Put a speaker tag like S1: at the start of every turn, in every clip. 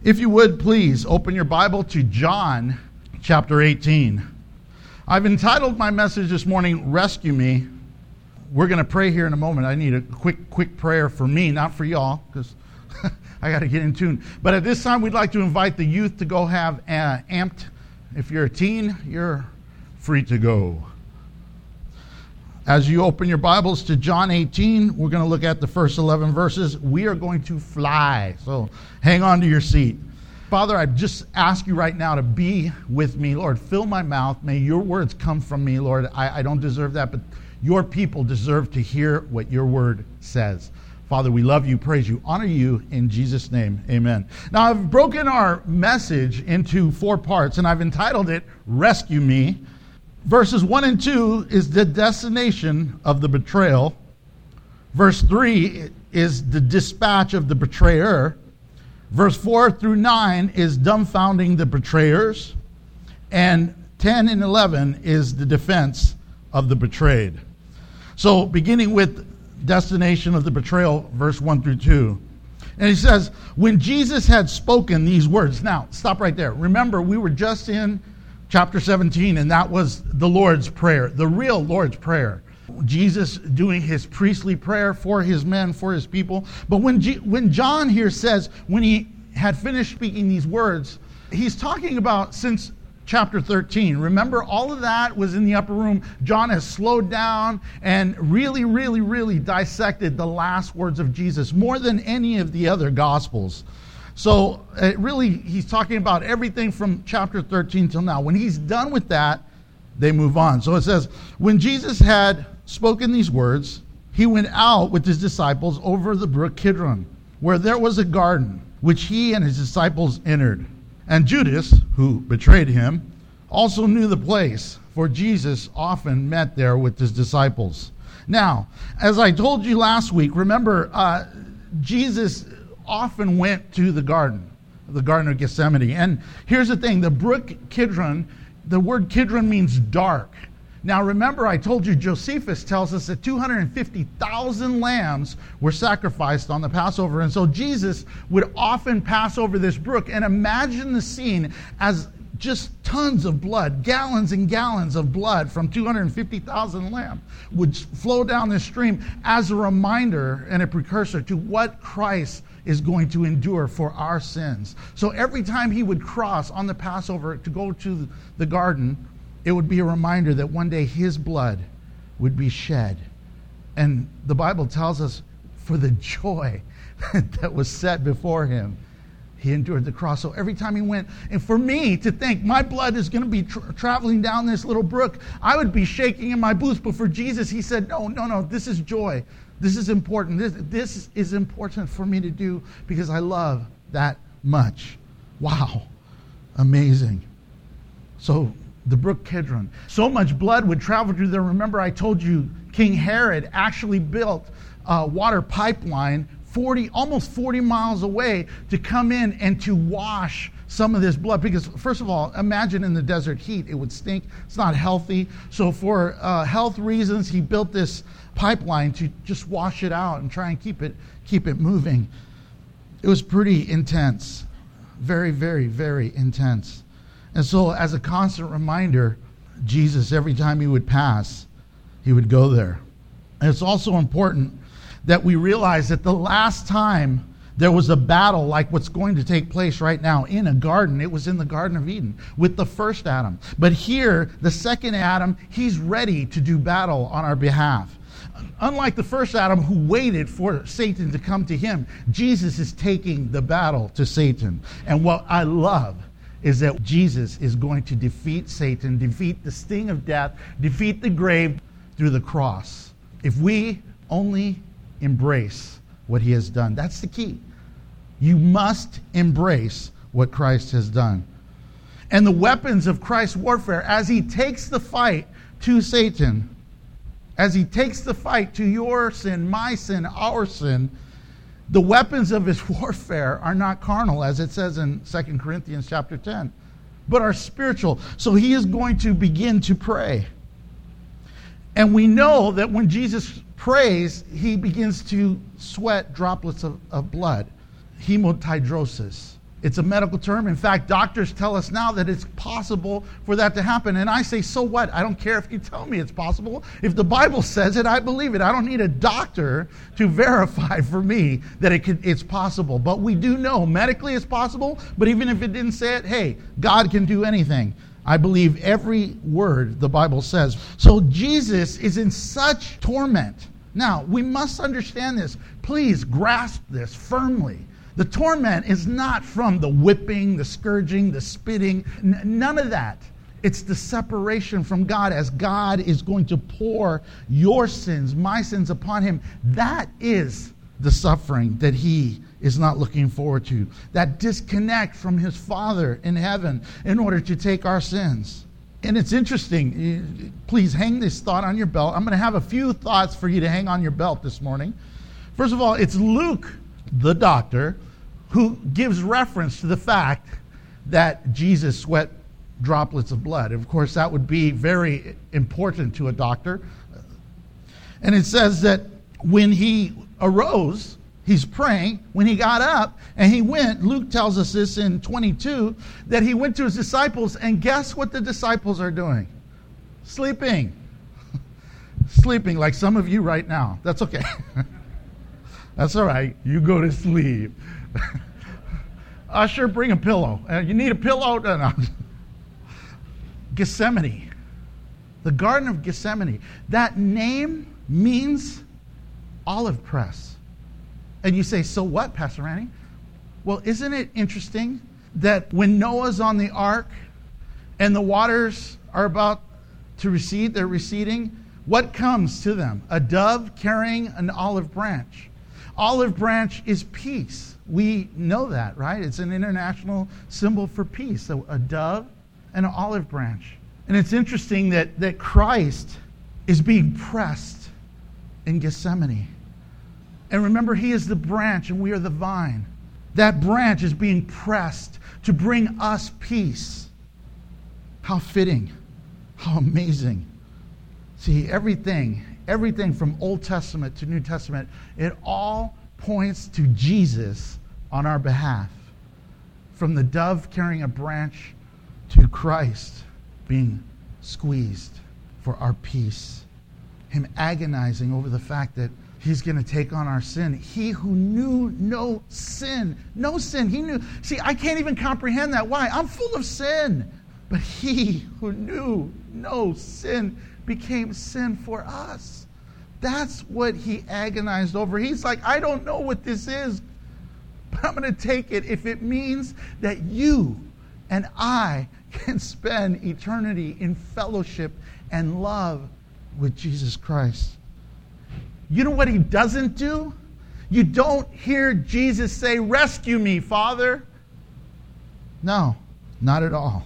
S1: If you would, please open your Bible to John chapter 18. I've entitled my message this morning, Rescue Me. We're going to pray here in a moment. I need a quick prayer for me, not for y'all, because I got to get in tune. But at this time, we'd like to invite the youth to go have Amped. If you're a teen, you're free to go. As you open your Bibles to John 18, we're going to look at the first 11 verses. We are going to fly, so hang on to your seat. Father, I just ask you right now to be with me. Lord, fill my mouth. May your words come from me, Lord. I don't deserve that, but your people deserve to hear what your word says. Father, we love you, praise you, honor you in Jesus' name. Amen. Now, I've broken our message into 4 parts, and I've entitled it, Rescue Me. Verses 1 and 2 is the destination of the betrayal. Verse 3 is the dispatch of the betrayer. Verse 4 through 9 is dumbfounding the betrayers. And 10 and 11 is the defense of the betrayed. So beginning with destination of the betrayal, verse 1 through 2. And he says, when Jesus had spoken these words. Now, stop right there. Remember, we were just in chapter 17, and that was the Lord's Prayer, the real Lord's Prayer. Jesus doing his priestly prayer for his men, for his people. But when John here says, when he had finished speaking these words, he's talking about since chapter 13. Remember, all of that was in the upper room. John has slowed down and really dissected the last words of Jesus more than any of the other Gospels. So he's talking about everything from chapter 13 till now. When he's done with that, they move on. So it says, when Jesus had spoken these words, he went out with his disciples over the brook Kidron, where there was a garden, which he and his disciples entered. And Judas, who betrayed him, also knew the place, for Jesus often met there with his disciples. Now, as I told you last week, remember, Jesus often went to the Garden of Gethsemane. And here's the thing, the brook Kidron, the word Kidron means dark. Now remember, I told you Josephus tells us that 250,000 lambs were sacrificed on the Passover. And so Jesus would often pass over this brook. And imagine the scene as just tons of blood, gallons and gallons of blood from 250,000 lambs would flow down this stream as a reminder and a precursor to what Christ is going to endure for our sins. So every time he would cross on the Passover to go to the garden, it would be a reminder that one day his blood would be shed. And the Bible tells us for the joy that was set before him, he endured the cross. So every time he went, and for me to think my blood is going to be traveling down this little brook, I would be shaking in my boots. But for Jesus, he said, no, this is joy. This is important. This is important for me to do because I love that much. Wow. Amazing. So the brook Kidron. So much blood would travel through there. Remember, I told you King Herod actually built a water pipeline almost 40 miles away to come in and to wash some of this blood. Because first of all, imagine in the desert heat, it would stink. It's not healthy. So for health reasons, he built this pipeline to just wash it out and try and keep it moving. It was pretty intense. Very, very intense. And so as a constant reminder, Jesus, every time he would pass, he would go there. And it's also important that we realize that the last time there was a battle like what's going to take place right now in a garden, it was in the Garden of Eden with the first Adam. But here, the second Adam, he's ready to do battle on our behalf. Unlike the first Adam who waited for Satan to come to him, Jesus is taking the battle to Satan. And what I love is that Jesus is going to defeat Satan, defeat the sting of death, defeat the grave through the cross. If we only embrace what he has done. That's the key. You must embrace what Christ has done. And the weapons of Christ's warfare, as he takes the fight to Satan, as he takes the fight to your sin, my sin, our sin, the weapons of his warfare are not carnal, as it says in 2 Corinthians chapter 10, but are spiritual. So he is going to begin to pray. And we know that when Jesus prays, he begins to sweat droplets of blood, hemotidrosis. It's a medical term. In fact, doctors tell us now that it's possible for that to happen. And I say, so what? I don't care if you tell me it's possible. If the Bible says it, I believe it. I don't need a doctor to verify for me that it's possible. But we do know medically it's possible. But even if it didn't say it, hey, God can do anything. I believe every word the Bible says. So Jesus is in such torment. Now, we must understand this. Please grasp this firmly. The torment is not from the whipping, the scourging, the spitting, none of that. It's the separation from God as God is going to pour your sins, my sins upon him. That is the suffering that he is not looking forward to. That disconnect from his Father in heaven in order to take our sins. And it's interesting. Please hang this thought on your belt. I'm going to have a few thoughts for you to hang on your belt this morning. First of all, it's Luke, the doctor, who gives reference to the fact that Jesus sweat droplets of blood. Of course, that would be very important to a doctor. And it says that when he arose, he's praying. When he got up and he went, Luke tells us this in 22, that he went to his disciples, and guess what the disciples are doing? Sleeping. Sleeping like some of you right now. That's okay. That's all right. You go to sleep. Usher, bring a pillow. You need a pillow? No. Gethsemane. The Garden of Gethsemane. That name means olive press. And you say, so what, Pastor Randy? Well, isn't it interesting that when Noah's on the ark and the waters are about to recede, they're receding, what comes to them? A dove carrying an olive branch. Olive branch is peace. We know that, right? It's an international symbol for peace. So a dove and an olive branch. And it's interesting that Christ is being pressed in Gethsemane. And remember, he is the branch and we are the vine. That branch is being pressed to bring us peace. How fitting. How amazing. See, everything from Old Testament to New Testament, it all points to Jesus on our behalf. From the dove carrying a branch to Christ being squeezed for our peace. Him agonizing over the fact that he's going to take on our sin. He who knew no sin. He knew. See, I can't even comprehend that. Why? I'm full of sin. But he who knew no sin became sin for us. That's what he agonized over. He's like, I don't know what this is, but I'm going to take it if it means that you and I can spend eternity in fellowship and love with Jesus Christ. You know what he doesn't do? You don't hear Jesus say, rescue me, Father. No, not at all.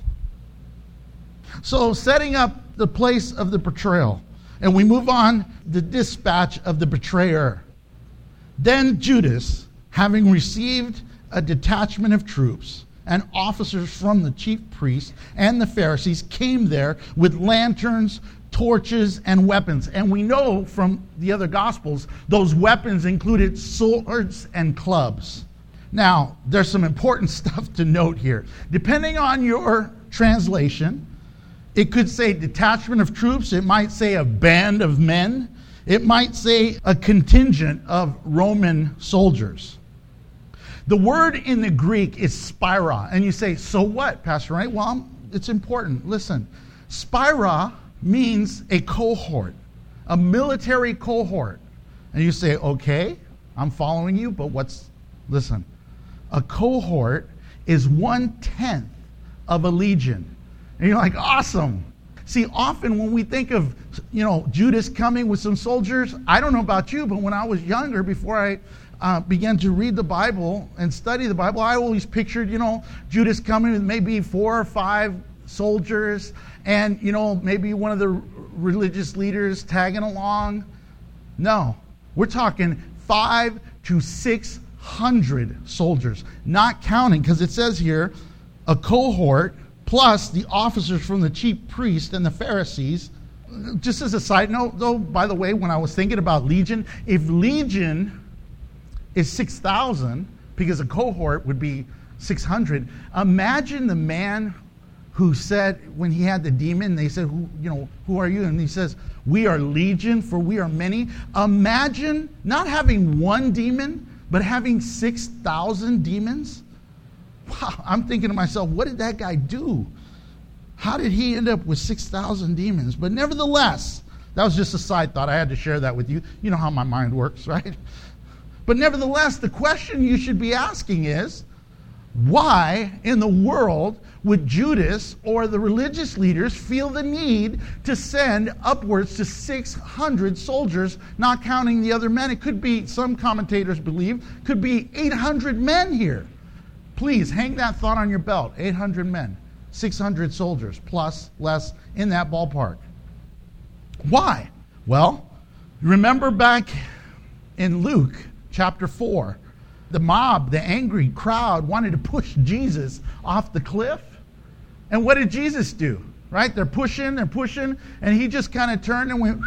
S1: So setting up the place of the betrayal. And we move on, the dispatch of the betrayer. Then Judas, having received a detachment of troops and officers from the chief priests and the Pharisees, came there with lanterns, torches, and weapons. And we know from the other Gospels, those weapons included swords and clubs. Now, there's some important stuff to note here. Depending on your translation, it could say detachment of troops. It might say a band of men. It might say a contingent of Roman soldiers. The word in the Greek is spira. And you say, so what, Pastor Ray? Well, it's important. Listen, spira means a cohort, a military cohort. And you say, okay, I'm following you, but listen, a cohort is 1/10 of a legion. And you're like, awesome. See, often when we think of, Judas coming with some soldiers, I don't know about you, but when I was younger, before I began to read the Bible and study the Bible, I always pictured, Judas coming with maybe 4 or 5 soldiers and, maybe one of the religious leaders tagging along. No, we're talking 500 to 600 soldiers, not counting, because it says here, a cohort plus the officers from the chief priest and the Pharisees. Just as a side note, though, by the way, when I was thinking about legion, if legion is 6,000, because a cohort would be 600. Imagine the man who said, when he had the demon, they said, who are you? And he says, we are legion, for we are many. Imagine not having one demon, but having 6,000 demons. Wow, I'm thinking to myself, what did that guy do? How did he end up with 6,000 demons? But nevertheless, that was just a side thought. I had to share that with you. You know how my mind works, right? But nevertheless, the question you should be asking is, why in the world would Judas or the religious leaders feel the need to send upwards to 600 soldiers, not counting the other men? It could be, some commentators believe, could be 800 men here. Please hang that thought on your belt. 800 men, 600 soldiers, plus, less, in that ballpark. Why? Well, remember back in Luke chapter 4, the mob, the angry crowd, wanted to push Jesus off the cliff. And what did Jesus do? Right? They're pushing, and he just kind of turned and went,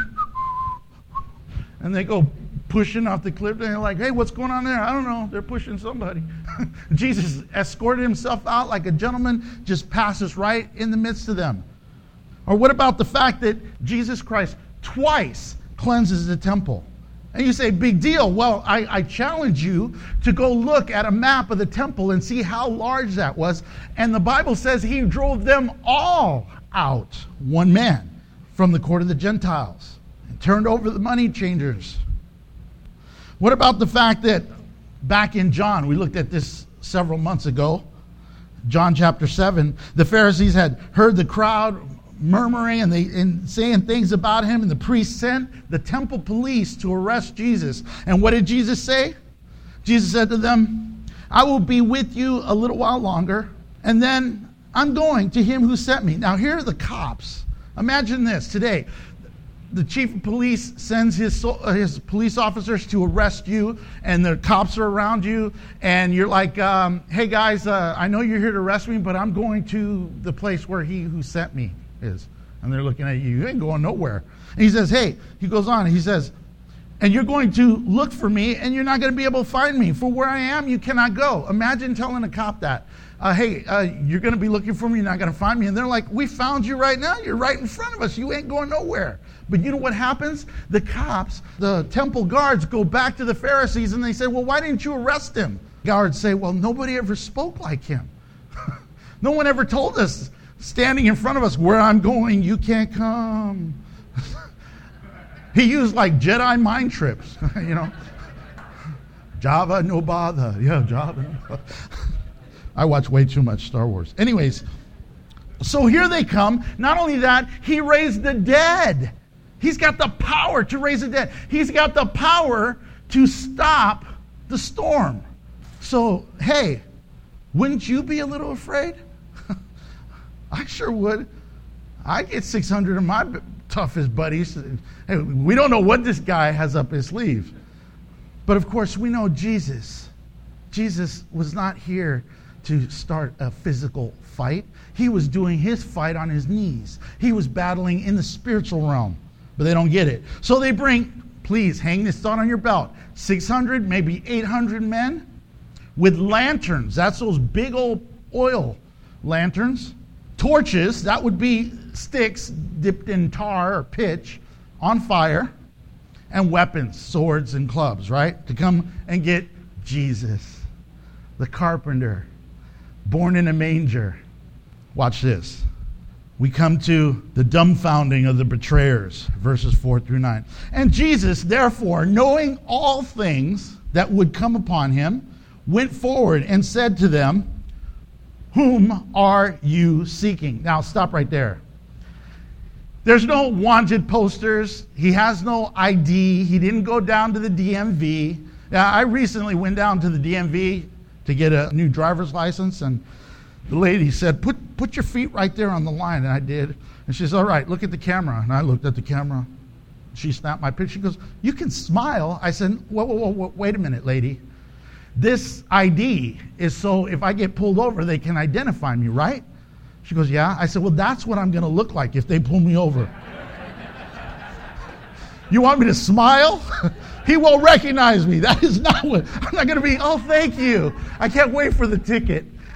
S1: and they go pushing off the cliff, and they're like, hey, what's going on there? I don't know. They're pushing somebody. Jesus escorted himself out like a gentleman, just passes right in the midst of them. Or what about the fact that Jesus Christ twice cleanses the temple? And you say, big deal. Well, I challenge you to go look at a map of the temple and see how large that was. And the Bible says he drove them all out, one man, from the court of the Gentiles, and turned over the money changers. What about the fact that back in John, we looked at this several months ago, John chapter 7, the Pharisees had heard the crowd murmuring and saying things about him, and the priests sent the temple police to arrest Jesus. And what did Jesus say? Jesus said to them, I will be with you a little while longer, and then I'm going to him who sent me. Now here are the cops. Imagine this today. The chief of police sends his police officers to arrest you, and the cops are around you, and you're like, hey guys, I know you're here to arrest me, but I'm going to the place where he who sent me is. And they're looking at you. You ain't going nowhere. And he says, hey, he goes on, he says, and you're going to look for me, and you're not going to be able to find me. For where I am, you cannot go. Imagine telling a cop that. Hey, you're going to be looking for me, you're not going to find me. And they're like, we found you right now. You're right in front of us. You ain't going nowhere. But you know what happens? The cops, the temple guards, go back to the Pharisees, and they say, well, why didn't you arrest him? Guards say, well, nobody ever spoke like him. No one ever told us, standing in front of us, where I'm going, you can't come. He used like Jedi mind trips, you know. Java, no bother. Yeah, Java, no bother. I watch way too much Star Wars. Anyways, so here they come. Not only that, he raised the dead. He's got the power to raise the dead. He's got the power to stop the storm. So, hey, wouldn't you be a little afraid? I sure would. I get 600 of my toughest buddies. Hey, we don't know what this guy has up his sleeve. But of course, we know Jesus. Jesus was not here to start a physical fight. He was doing his fight on his knees. He was battling in the spiritual realm. But they don't get it. So they bring, please hang this thought on your belt, 600, maybe 800 men with lanterns. That's those big old oil lanterns. Torches, that would be sticks dipped in tar or pitch on fire. And weapons, swords and clubs, right? To come and get Jesus, the carpenter, born in a manger. Watch this. We come to the dumbfounding of the betrayers, verses 4 through 9. And Jesus, therefore, knowing all things that would come upon him, went forward and said to them, whom are you seeking? Now, stop right there. There's no wanted posters. He has no ID. He didn't go down to the DMV. Now, I recently went down to the DMV to get a new driver's license, and the lady said, put your feet right there on the line, and I did. And she says, all right, look at the camera. And I looked at the camera. She snapped my picture. She goes, you can smile. I said, whoa, wait a minute, lady. This ID is so if I get pulled over, they can identify me, right? She goes, yeah. I said, well, that's what I'm going to look like if they pull me over. You want me to smile? He won't recognize me. That is not what, I'm not going to be, oh, thank you. I can't wait for the ticket.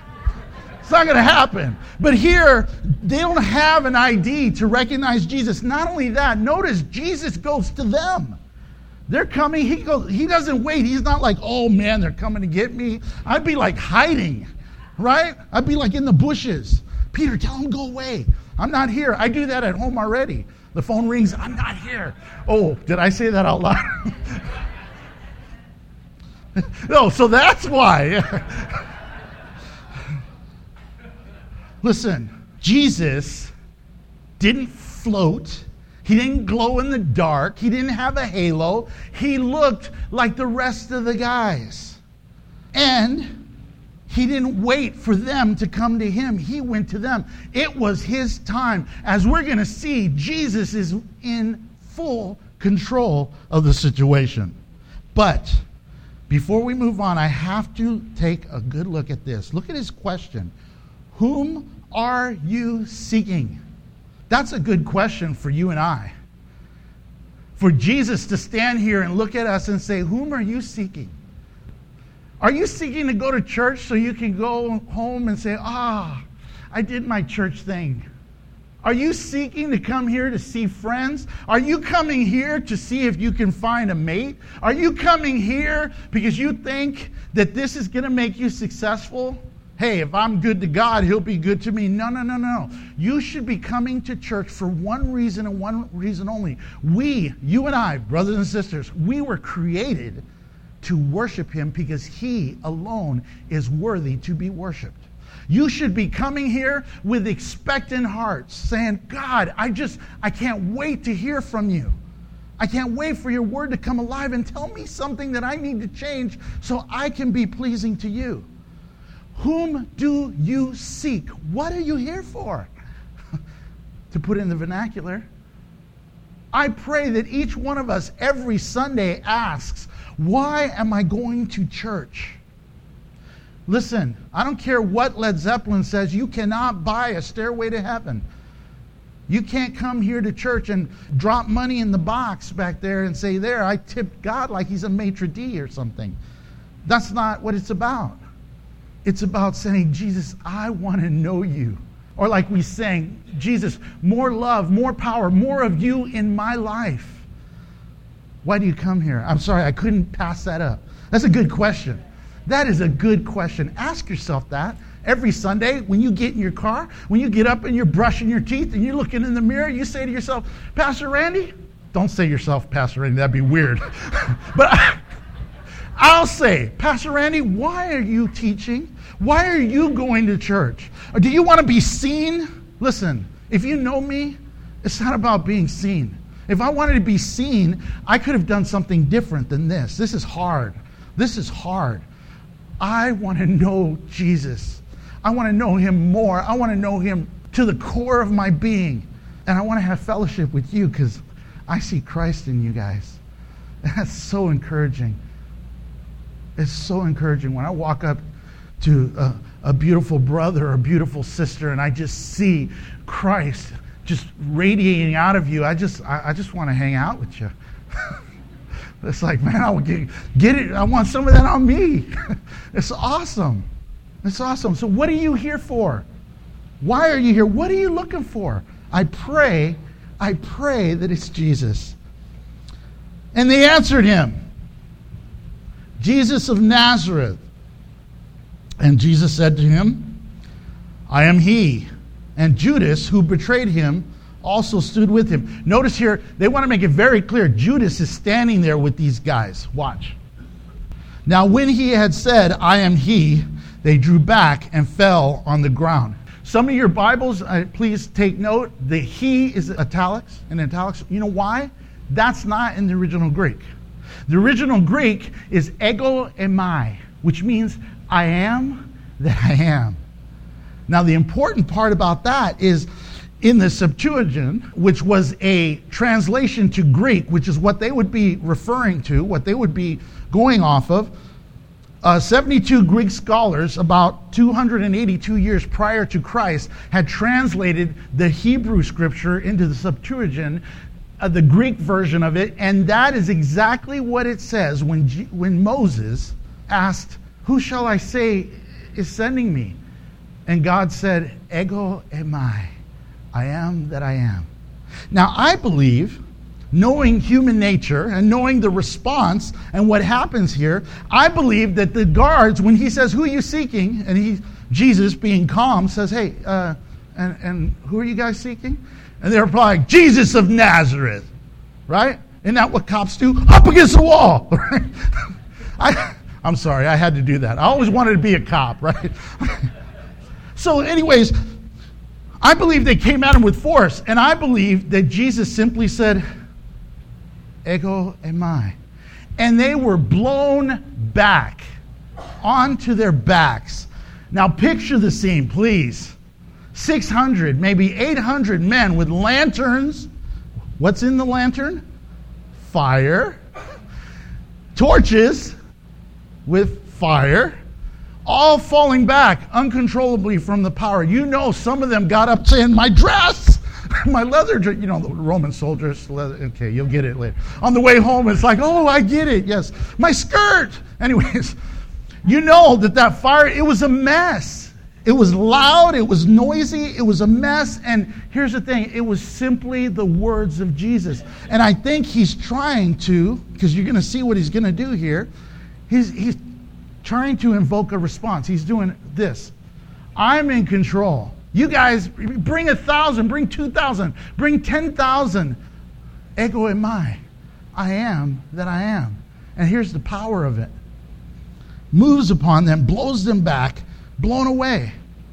S1: It's not going to happen. But here, they don't have an ID to recognize Jesus. Not only that, notice Jesus goes to them. They're coming. He doesn't wait. He's not like, oh man, they're coming to get me. I'd be like hiding, right? I'd be like in the bushes. Peter, tell them go away. I'm not here. I do that at home already. The phone rings. I'm not here. Oh, did I say that out loud? No, so that's why. Listen, Jesus didn't float. He didn't glow in the dark. He didn't have a halo. He looked like the rest of the guys. And he didn't wait for them to come to him. He went to them. It was his time. As we're going to see, Jesus is in full control of the situation. But before we move on, I have to take a good look at this. Look at his question. Whom are you seeking? That's a good question for you and I. For Jesus to stand here and look at us and say, whom are you seeking? Are you seeking to go to church so you can go home and say, I did my church thing? Are you seeking to come here to see friends? Are you coming here to see if you can find a mate? Are you coming here because you think that this is going to make you successful? Hey, if I'm good to God, he'll be good to me. No. You should be coming to church for one reason and one reason only. You and I, brothers and sisters, we were created to worship him because he alone is worthy to be worshiped. You should be coming here with expectant hearts, saying, God, I can't wait to hear from you. I can't wait for your word to come alive and tell me something that I need to change so I can be pleasing to you. Whom do you seek? What are you here for? To put in the vernacular. I pray that each one of us every Sunday asks, why am I going to church? Listen, I don't care what Led Zeppelin says, you cannot buy a stairway to heaven. You can't come here to church and drop money in the box back there and say, there, I tipped God like he's a maitre d' or something. That's not what it's about. It's about saying, Jesus, I want to know you. Or like we sang, Jesus, more love, more power, more of you in my life. Why do you come here? I'm sorry, I couldn't pass that up. That's a good question. That is a good question. Ask yourself that every Sunday when you get in your car, when you get up and you're brushing your teeth and you're looking in the mirror, you say to yourself, Pastor Randy, don't say yourself, Pastor Randy, that'd be weird. But I'll say, Pastor Randy, why are you teaching? Why are you going to church? Or do you want to be seen? Listen, if you know me, it's not about being seen. If I wanted to be seen, I could have done something different than this. This is hard. This is hard. I want to know Jesus. I want to know him more. I want to know him to the core of my being. And I want to have fellowship with you because I see Christ in you guys. And that's so encouraging. It's so encouraging when I walk up to a beautiful brother or a beautiful sister and I just see Christ just radiating out of you. I just want to hang out with you. It's like, man, I will get it. I want some of that on me. It's awesome. It's awesome. So what are you here for? Why are you here? What are you looking for? I pray that it's Jesus. And they answered him, Jesus of Nazareth. And Jesus said to him, I am he. And Judas, who betrayed him, also stood with him. Notice here, they want to make it very clear. Judas is standing there with these guys. Watch. Now when he had said, I am he, they drew back and fell on the ground. Some of your Bibles, please take note, the he is in italics. You know why? That's not in the original Greek. The original Greek is ego eimi, which means I am that I am. Now the important part about that is in the Septuagint, which was a translation to Greek, which is what they would be referring to, what they would be going off of, 72 Greek scholars, about 282 years prior to Christ, had translated the Hebrew scripture into the Septuagint, the Greek version of it, and that is exactly what it says when Moses asked, who shall I say is sending me? And God said, Ego eimi, I am that I am. Now, I believe, knowing human nature and knowing the response and what happens here, I believe that the guards, when he says, who are you seeking? And Jesus, being calm, says, hey, and who are you guys seeking? And they reply, Jesus of Nazareth, right? Isn't that what cops do? Up against the wall, right? I'm sorry, I had to do that. I always wanted to be a cop, right? So anyways, I believe they came at him with force, and I believe that Jesus simply said, Ego eimi. And they were blown back onto their backs. Now picture the scene, please. 600, maybe 800 men with lanterns. What's in the lantern? Fire. Torches with fire. All falling back uncontrollably from the power. You know, some of them got up saying, my dress, my leather dress. You know, the Roman soldiers, leather. Okay, you'll get it later. On the way home, it's like, oh, I get it. Yes, my skirt. Anyways, you know that fire, it was a mess. It was loud. It was noisy. It was a mess. And here's the thing. It was simply the words of Jesus. And I think he's trying to, because you're going to see what he's going to do here. He's trying to invoke a response. He's doing this. I'm in control. You guys, bring 1,000, bring 2,000, bring 10,000. Ego eimi. I am that I am. And here's the power of it. Moves upon them, blows them back, blown away.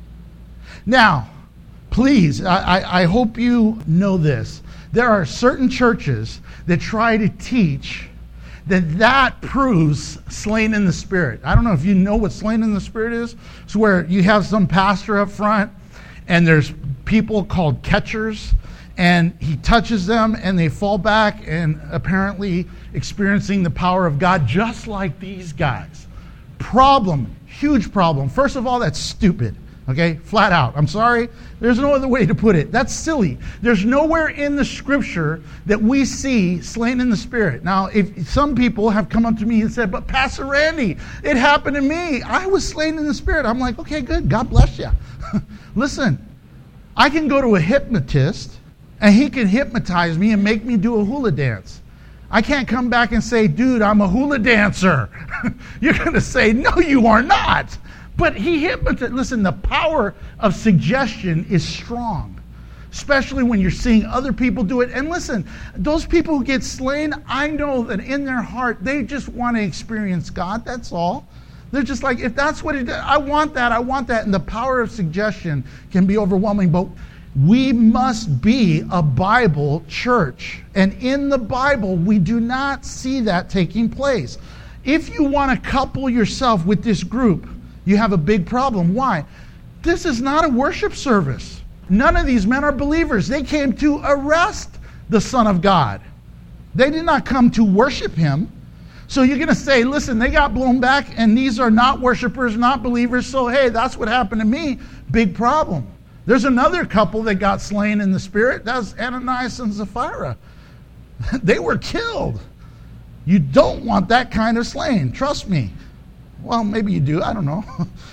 S1: Now, please, I hope you know this. There are certain churches that try to teach that proves slain in the Spirit. I don't know if you know what slain in the Spirit is. It's where you have some pastor up front, and there's people called catchers, and he touches them, and they fall back, and apparently experiencing the power of God, just like these guys. Problem, huge problem. First of all, that's stupid. Okay, flat out. I'm sorry. There's no other way to put it. That's silly. There's nowhere in the scripture that we see slain in the Spirit. Now, if some people have come up to me and said, but Pastor Randy, it happened to me. I was slain in the Spirit. I'm like, okay, good. God bless you. Listen, I can go to a hypnotist and he can hypnotize me and make me do a hula dance. I can't come back and say, dude, I'm a hula dancer. You're going to say, no, you are not. But he hypnotized. Listen, the power of suggestion is strong, especially when you're seeing other people do it. And listen, those people who get slain, I know that in their heart, they just want to experience God. That's all. They're just like, if that's what it is, I want that. And the power of suggestion can be overwhelming. But we must be a Bible church. And in the Bible, we do not see that taking place. If you want to couple yourself with this group, you have a big problem. Why? This is not a worship service. None of these men are believers. They came to arrest the Son of God. They did not come to worship him. So you're going to say, listen, they got blown back and these are not worshipers, not believers. So, hey, that's what happened to me. Big problem. There's another couple that got slain in the Spirit. That's Ananias and Sapphira. They were killed. You don't want that kind of slain. Trust me. Well, maybe you do. I don't know.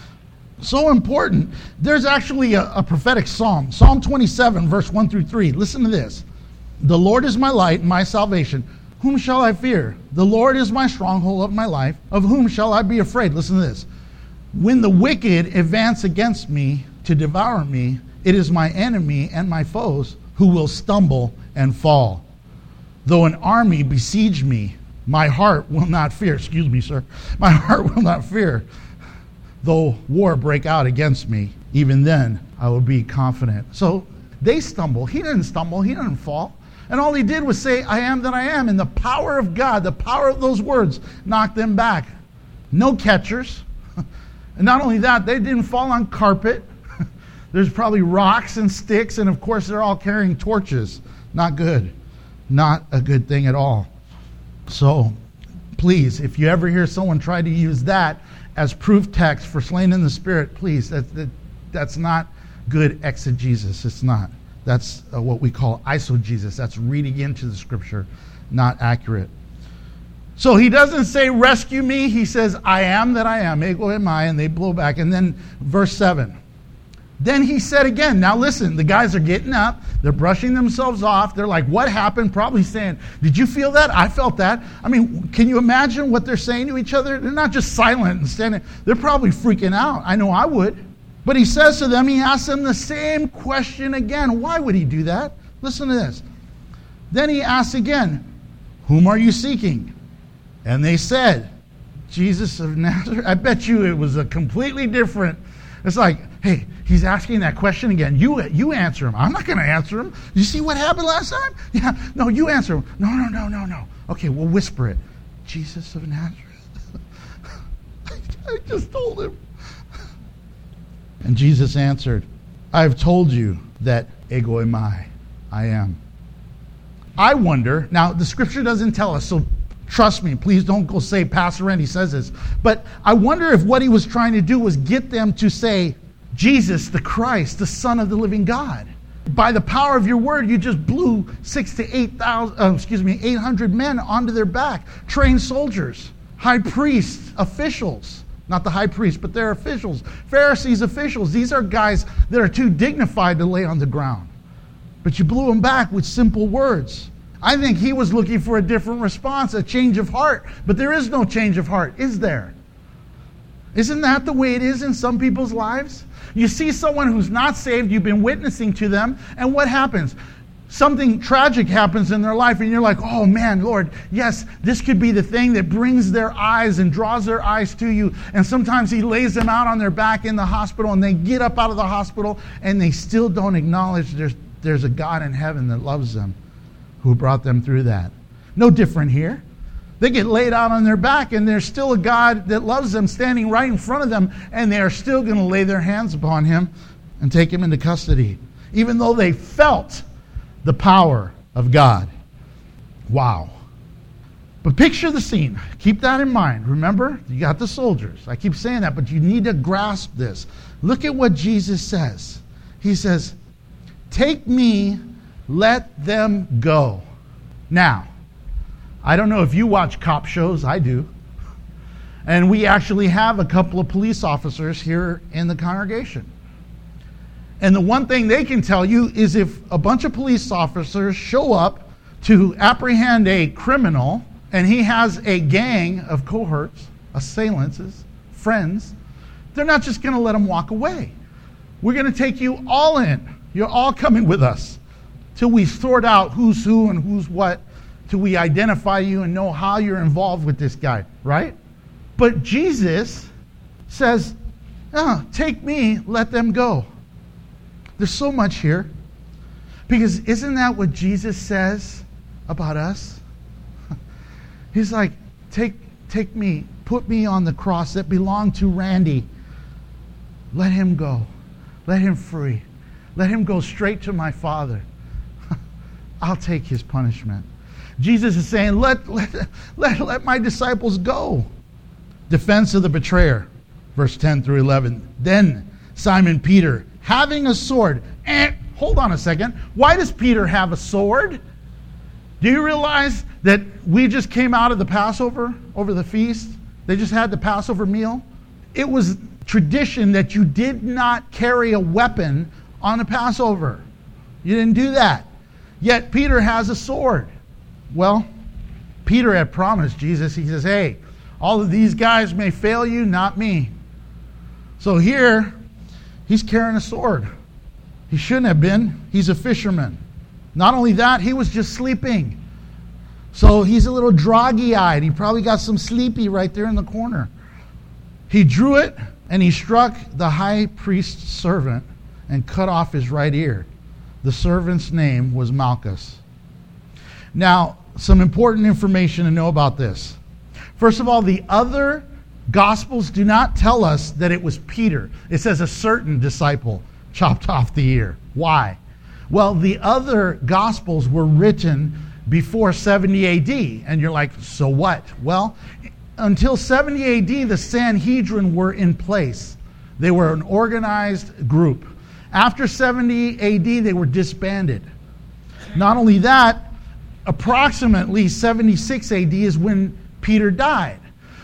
S1: So important. There's actually a prophetic psalm. Psalm 27, verse 1 through 3. Listen to this. The Lord is my light and my salvation. Whom shall I fear? The Lord is my stronghold of my life. Of whom shall I be afraid? Listen to this. When the wicked advance against me to devour me, it is my enemy and my foes who will stumble and fall. Though an army besiege me, my heart will not fear. Excuse me, sir. My heart will not fear. Though war break out against me, even then I will be confident. So they stumble. He didn't stumble. He didn't fall. And all he did was say, I am that I am. And the power of God, the power of those words, knocked them back. No catchers. And not only that, they didn't fall on carpet. There's probably rocks and sticks. And of course, they're all carrying torches. Not good. Not a good thing at all. So, please, if you ever hear someone try to use that as proof text for slain in the Spirit, please, that's not good exegesis. It's not. That's what we call eisegesis. That's reading into the Scripture, not accurate. So he doesn't say, rescue me. He says, I am that I am. Ego eimi, and they blow back. And then verse 7. Then he said again, now listen, the guys are getting up, they're brushing themselves off, they're like, what happened? Probably saying, did you feel that? I felt that. I mean, can you imagine what they're saying to each other? They're not just silent and standing, they're probably freaking out. I know I would. But he says to them, he asks them the same question again. Why would he do that? Listen to this. Then he asks again, whom are you seeking? And they said, Jesus of Nazareth. I bet you it was a completely different. It's like, hey, he's asking that question again. You answer him. I'm not going to answer him. You see what happened last time? Yeah. No, you answer him. No. Okay, we'll whisper it. Jesus of Nazareth. I just told him. And Jesus answered, I have told you that ego eimi, I am. I wonder, now the scripture doesn't tell us, so trust me, please don't go say Pastor Randy says this. But I wonder if what he was trying to do was get them to say, Jesus, the Christ, the Son of the living God. By the power of your word, you just blew 800 men onto their back. Trained soldiers, high priests, officials. Not the high priest, but they're officials. Pharisees, officials. These are guys that are too dignified to lay on the ground. But you blew them back with simple words. I think he was looking for a different response, a change of heart. But there is no change of heart, is there? Isn't that the way it is in some people's lives? You see someone who's not saved, you've been witnessing to them, and what happens? Something tragic happens in their life, and you're like, oh man, Lord, yes, this could be the thing that brings their eyes and draws their eyes to you. And sometimes he lays them out on their back in the hospital, and they get up out of the hospital, and they still don't acknowledge there's a God in heaven that loves them, who brought them through that. No different here. They get laid out on their back, and there's still a God that loves them standing right in front of them, and they are still going to lay their hands upon him and take him into custody, even though they felt the power of God. Wow. But picture the scene. Keep that in mind. Remember, you got the soldiers. I keep saying that, but you need to grasp this. Look at what Jesus says. He says, take me, let them go. Now, I don't know if you watch cop shows. I do. And we actually have a couple of police officers here in the congregation. And the one thing they can tell you is if a bunch of police officers show up to apprehend a criminal and he has a gang of cohorts, assailants, friends, they're not just going to let him walk away. We're going to take you all in. You're all coming with us till we sort out who's who and who's what, till we identify you and know how you're involved with this guy, right? But Jesus says, take me, let them go. There's so much here. Because isn't that what Jesus says about us? He's like, take me, put me on the cross that belonged to Randy. Let him go. Let him free. Let him go straight to my Father. I'll take his punishment. Jesus is saying, let my disciples go. Defense of the betrayer. Verse 10 through 11. Then Simon Peter, having a sword. Hold on a second. Why does Peter have a sword? Do you realize that we just came out of the Passover, over the feast? They just had the Passover meal. It was tradition that you did not carry a weapon on the Passover. You didn't do that. Yet Peter has a sword. Well, Peter had promised Jesus, he says, hey, all of these guys may fail you, not me. So here, he's carrying a sword. He shouldn't have been. He's a fisherman. Not only that, he was just sleeping. So he's a little droggy-eyed. He probably got some sleepy right there in the corner. He drew it, and he struck the high priest's servant and cut off his right ear. The servant's name was Malchus. Now, some important information to know about this. First of all, the other Gospels do not tell us that it was Peter. It says a certain disciple chopped off the ear. Why? Well, the other Gospels were written before 70 AD. And you're like, so what? Well, until 70 AD, the Sanhedrin were in place. They were an organized group. After 70 AD, they were disbanded. Not only that, approximately 76 AD is when Peter died.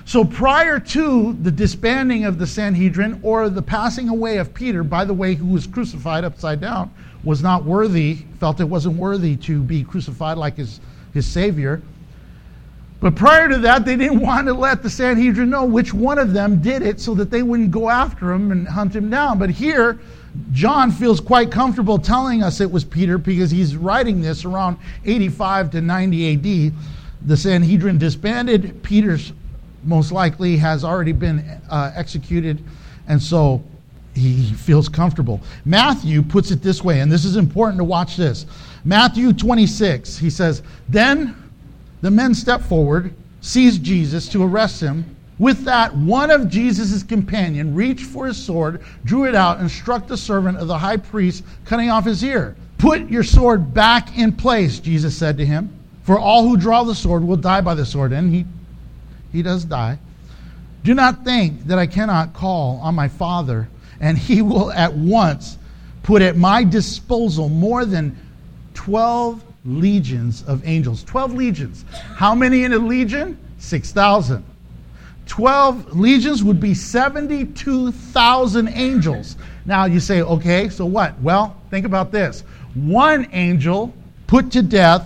S1: So prior to the disbanding of the Sanhedrin or the passing away of Peter, by the way, who was crucified upside down, was not worthy, felt it wasn't worthy to be crucified like his Savior. But prior to that, they didn't want to let the Sanhedrin know which one of them did it so that they wouldn't go after him and hunt him down. But here, John feels quite comfortable telling us it was Peter because he's writing this around 85 to 90 AD. The Sanhedrin disbanded. Peter's most likely has already been executed, and so he feels comfortable. Matthew puts it this way, and this is important to watch this. Matthew 26, he says, "Then the men stepped forward, seized Jesus to arrest him. With that, one of Jesus' companions reached for his sword, drew it out, and struck the servant of the high priest, cutting off his ear. 'Put your sword back in place,' Jesus said to him, 'for all who draw the sword will die by the sword.'" And he does die. "Do not think that I cannot call on my Father, and he will at once put at my disposal more than 12 legions of angels." 12 legions. How many in a legion? 6,000. 12 legions would be 72,000 angels. Now you say, okay, so what? Well, think about this. One angel put to death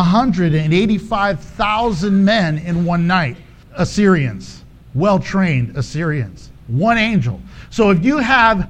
S1: 185,000 men in one night. Assyrians, well-trained Assyrians. One angel. So if you have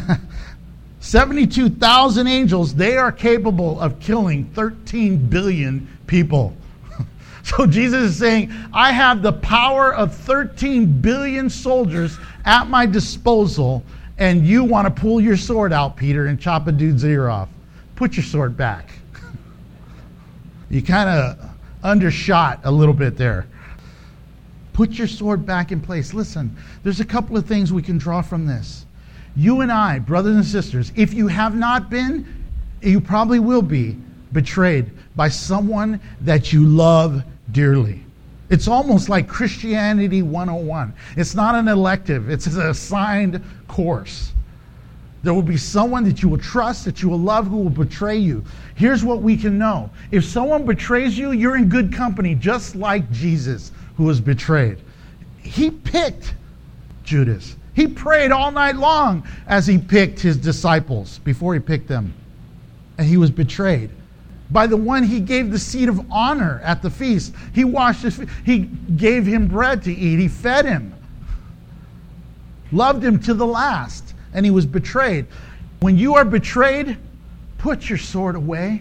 S1: 72,000 angels, they are capable of killing 13 billion people. So Jesus is saying, I have the power of 13 billion soldiers at my disposal, and you want to pull your sword out, Peter, and chop a dude's ear off. Put your sword back. You kind of undershot a little bit there. Put your sword back in place. Listen, there's a couple of things we can draw from this. You and I, brothers and sisters, if you have not been, you probably will be betrayed by someone that you love dearly. It's almost like Christianity 101. It's not an elective. It's an assigned course. There will be someone that you will trust, that you will love, who will betray you. Here's what we can know. If someone betrays you, you're in good company, just like Jesus, who was betrayed. He picked Judas. He prayed all night long as he picked his disciples before he picked them. And he was betrayed by the one he gave the seat of honor at the feast. He washed his feet. He gave him bread to eat. He fed him. Loved him to the last. And he was betrayed. When you are betrayed, put your sword away.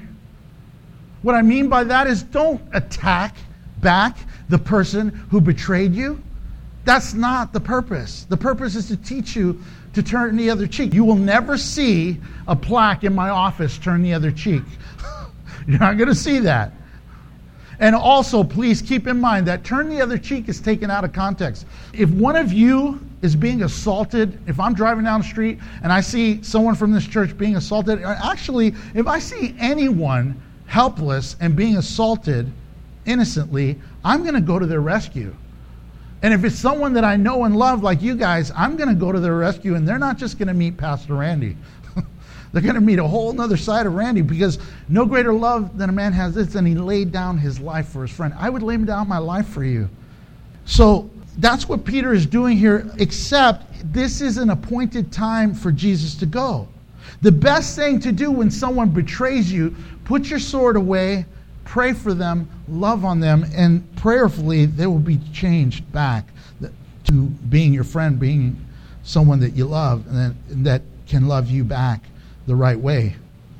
S1: What I mean by that is don't attack back the person who betrayed you. That's not the purpose. The purpose is to teach you to turn the other cheek. You will never see a plaque in my office, "Turn the other cheek." You're not going to see that. And also, please keep in mind that "turn the other cheek" is taken out of context. If one of you is being assaulted, if I'm driving down the street and I see someone from this church being assaulted, or actually, if I see anyone helpless and being assaulted innocently, I'm going to go to their rescue. And if it's someone that I know and love like you guys, I'm going to go to their rescue, and they're not just going to meet Pastor Randy. They're going to meet a whole other side of Randy, because no greater love than a man has this than he laid down his life for his friend. I would lay down my life for you. So that's what Peter is doing here, except this is an appointed time for Jesus to go. The best thing to do when someone betrays you, put your sword away, pray for them, love on them, and prayerfully they will be changed back to being your friend, being someone that you love and that can love you back the right way.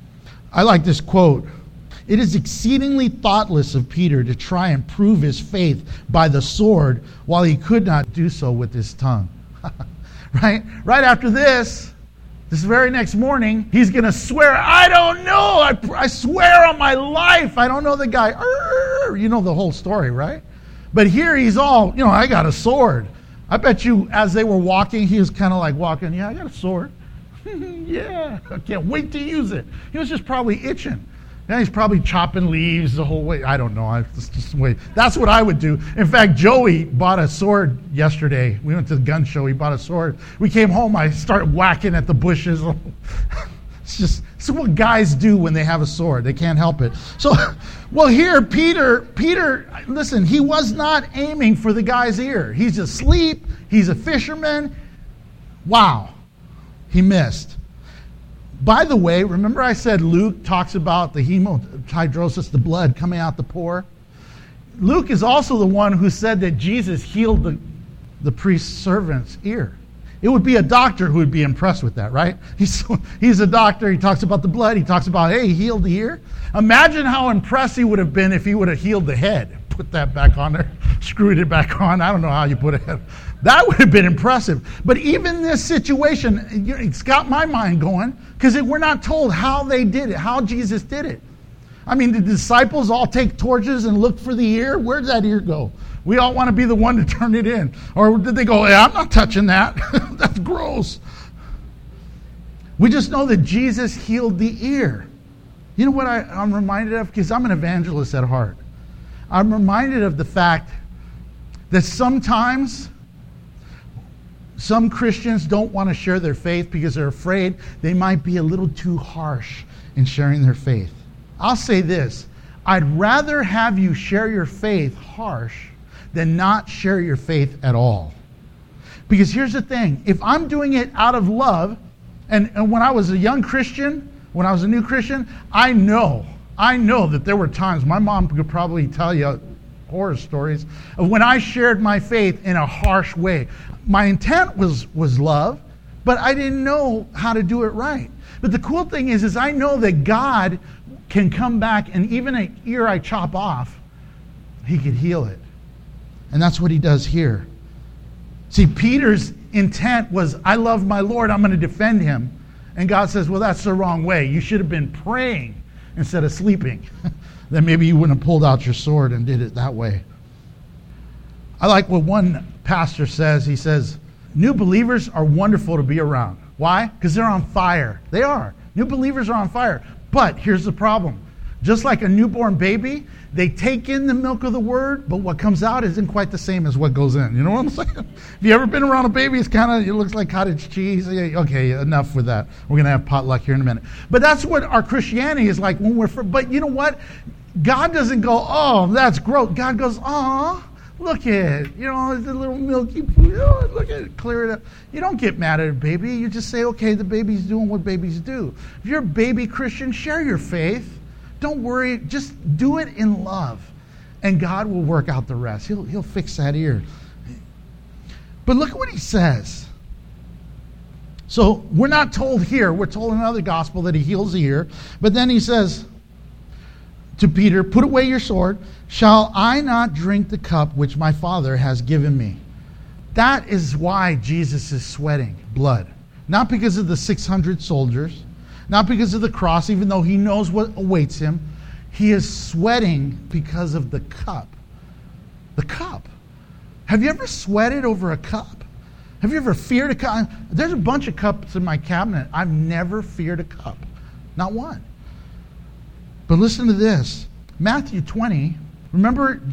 S1: I like this quote. "It is exceedingly thoughtless of Peter to try and prove his faith by the sword while he could not do so with his tongue." Right after this very next morning, he's going to swear, "I don't know. I swear on my life. I don't know the guy." You know the whole story, right? But here he's all, "I got a sword." I bet you as they were walking, he was kind of like walking, "Yeah, I got a sword." "Yeah, I can't wait to use it." He was just probably itching. Now he's probably chopping leaves the whole way. I don't know. That's what I would do. In fact, Joey bought a sword yesterday. We went to the gun show. He bought a sword. We came home. I started whacking at the bushes. It's what guys do when they have a sword. They can't help it. So, well, here, Peter, listen, he was not aiming for the guy's ear. He's asleep. He's a fisherman. Wow. He missed. By the way, remember I said Luke talks about the hemohydrosis, the blood coming out the pore? Luke is also the one who said that Jesus healed the priest's servant's ear. It would be a doctor who would be impressed with that, right? He's a doctor. He talks about the blood. He talks about, hey, he healed the ear. Imagine how impressed he would have been if he would have healed the head. Put that back on there, screwed it back on. I don't know how you put it. That would have been impressive. But even this situation, it's got my mind going because we're not told how they did it, how Jesus did it. I mean, did the disciples all take torches and look for the ear? Where'd that ear go? We all want to be the one to turn it in. Or did they go, hey, I'm not touching that. That's gross. We just know that Jesus healed the ear. You know what I'm reminded of? Because I'm an evangelist at heart. I'm reminded of the fact that sometimes some Christians don't want to share their faith because they're afraid they might be a little too harsh in sharing their faith. I'll say this. I'd rather have you share your faith harsh than not share your faith at all. Because here's the thing. If I'm doing it out of love, and when I was a young Christian, when I was a new Christian, I know that there were times, my mom could probably tell you horror stories, of when I shared my faith in a harsh way. My intent was love, but I didn't know how to do it right. But the cool thing is I know that God can come back, and even an ear I chop off, he could heal it. And that's what he does here. See, Peter's intent was, I love my Lord, I'm going to defend him. And God says, well, that's the wrong way. You should have been praying instead of sleeping. Then maybe you wouldn't have pulled out your sword and did it that way. I like what one pastor says. He says, new believers are wonderful to be around. Why? Because they're on fire. They are. New believers are on fire. But here's the problem. Just like a newborn baby, they take in the milk of the word, but what comes out isn't quite the same as what goes in. You know what I'm saying? Have you ever been around a baby? It looks like cottage cheese. Okay, enough with that. We're going to have potluck here in a minute. But that's what our Christianity is like when but you know what? God doesn't go, oh, that's gross. God goes, oh, look at it. It's a little milky food. Oh, look at it. Clear it up. You don't get mad at a baby. You just say, okay, the baby's doing what babies do. If you're a baby Christian, share your faith. Don't worry. Just do it in love. And God will work out the rest. He'll fix that ear. But look at what he says. So we're not told here. We're told in another gospel that he heals the ear. But then he says to Peter, put away your sword. Shall I not drink the cup which my Father has given me? That is why Jesus is sweating blood. Not because of the 600 soldiers. Not because of the cross, even though he knows what awaits him. He is sweating because of the cup. The cup. Have you ever sweated over a cup? Have you ever feared a cup? There's a bunch of cups in my cabinet. I've never feared a cup. Not one. But listen to this. Matthew 20. Remember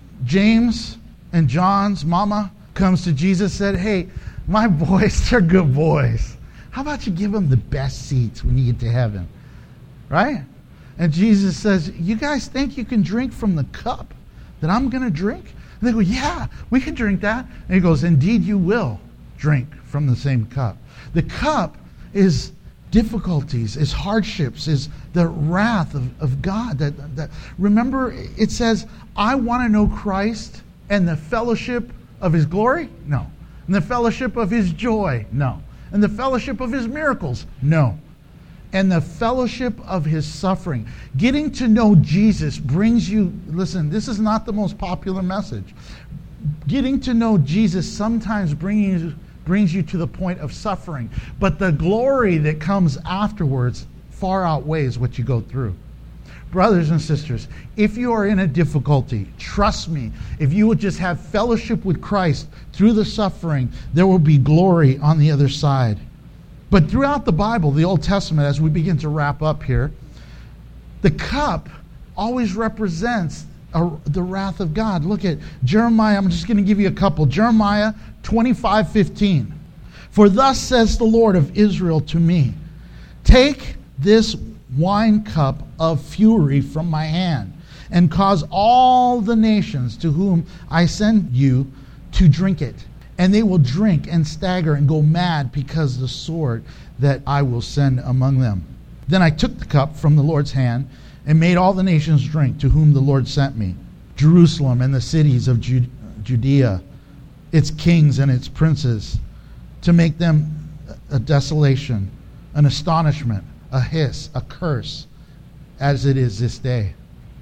S1: James and John's mama comes to Jesus and said, hey, my boys, they're good boys. How about you give them the best seats when you get to heaven? Right? And Jesus says, you guys think you can drink from the cup that I'm going to drink? And they go, yeah, we can drink that. And he goes, indeed you will drink from the same cup. The cup is difficulties, is hardships, is the wrath of God. That remember, it says, I want to know Christ and the fellowship of his glory? No. And the fellowship of his joy? No. And the fellowship of his miracles? No. And the fellowship of his suffering. Getting to know Jesus brings you, listen, this is not the most popular message. Getting to know Jesus sometimes brings you to the point of suffering. But the glory that comes afterwards far outweighs what you go through. Brothers and sisters, if you are in a difficulty, trust me, if you would just have fellowship with Christ through the suffering, there will be glory on the other side. But throughout the Bible, the Old Testament, as we begin to wrap up here, the cup always represents the wrath of God. Look at Jeremiah. I'm just going to give you a couple. Jeremiah 25:15. For thus says the Lord of Israel to me, take this wine cup of fury from my hand, and cause all the nations to whom I send you to drink it. And they will drink and stagger and go mad because of the sword that I will send among them. Then I took the cup from the Lord's hand and made all the nations drink to whom the Lord sent me. Jerusalem and the cities of Judea, its kings and its princes, to make them a desolation, an astonishment, a hiss, a curse, as it is this day.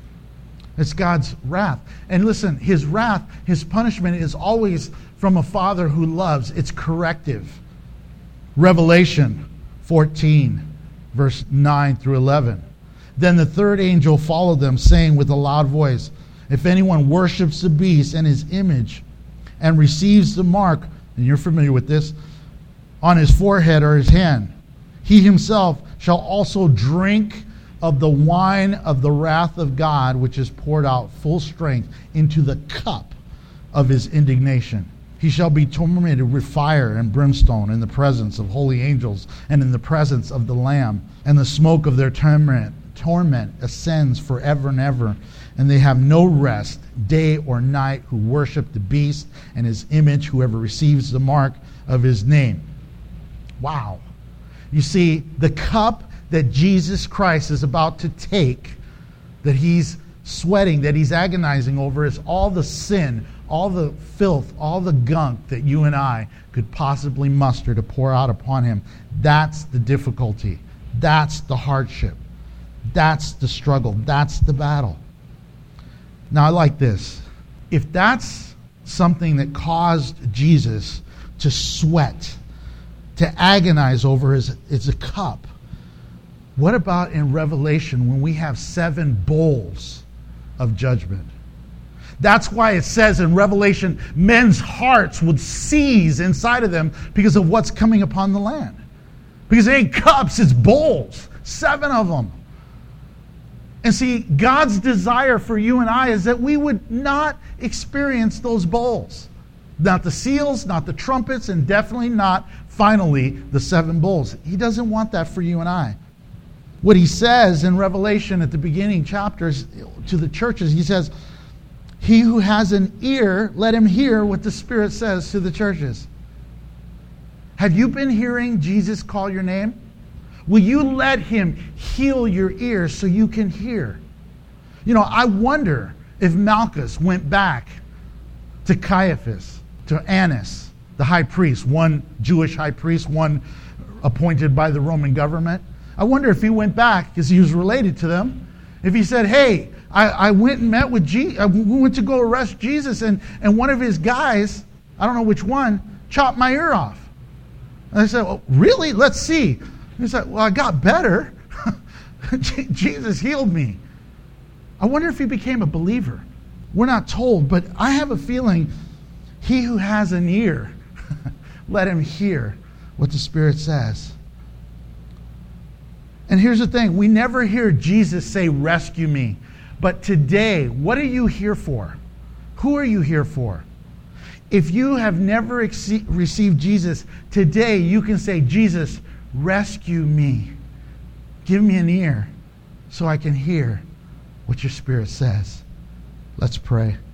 S1: It's God's wrath. And listen, his wrath, his punishment is always from a father who loves. It's corrective. Revelation 14, verse 9 through 11. Then the third angel followed them, saying with a loud voice, if anyone worships the beast and his image and receives the mark, and you're familiar with this, on his forehead or his hand, he himself shall also drink of the wine of the wrath of God, which is poured out full strength into the cup of his indignation. He shall be tormented with fire and brimstone in the presence of holy angels and in the presence of the Lamb. And the smoke of their torment ascends forever and ever. And they have no rest, day or night, who worship the beast and his image, whoever receives the mark of his name. Wow. You see, the cup that Jesus Christ is about to take, that he's sweating, that he's agonizing over, is all the sin, all the filth, all the gunk that you and I could possibly muster to pour out upon him. That's the difficulty. That's the hardship. That's the struggle. That's the battle. Now, I like this. If that's something that caused Jesus to sweat, to agonize over is a cup, what about in Revelation when we have 7 bowls of judgment? That's why it says in Revelation, men's hearts would seize inside of them because of what's coming upon the land. Because it ain't cups, it's bowls. 7 of them. And see, God's desire for you and I is that we would not experience those bowls. Not the seals, not the trumpets, and definitely not, finally, the 7 bowls. He doesn't want that for you and I. What he says in Revelation at the beginning chapters to the churches, he says, he who has an ear, let him hear what the Spirit says to the churches. Have you been hearing Jesus call your name? Will you let him heal your ears so you can hear? You know, I wonder if Malchus went back to Caiaphas, to Annas, the high priest, one Jewish high priest, one appointed by the Roman government. I wonder if he went back, because he was related to them, if he said, hey, I went and met with Jesus, we went to go arrest Jesus, and one of his guys, I don't know which one, chopped my ear off. And I said, well, really? Let's see. He said, well, I got better. Jesus healed me. I wonder if he became a believer. We're not told, but I have a feeling he who has an ear, let him hear what the Spirit says. And here's the thing. We never hear Jesus say, rescue me. But today, what are you here for? Who are you here for? If you have never received Jesus, today you can say, Jesus, rescue me. Give me an ear so I can hear what your Spirit says. Let's pray.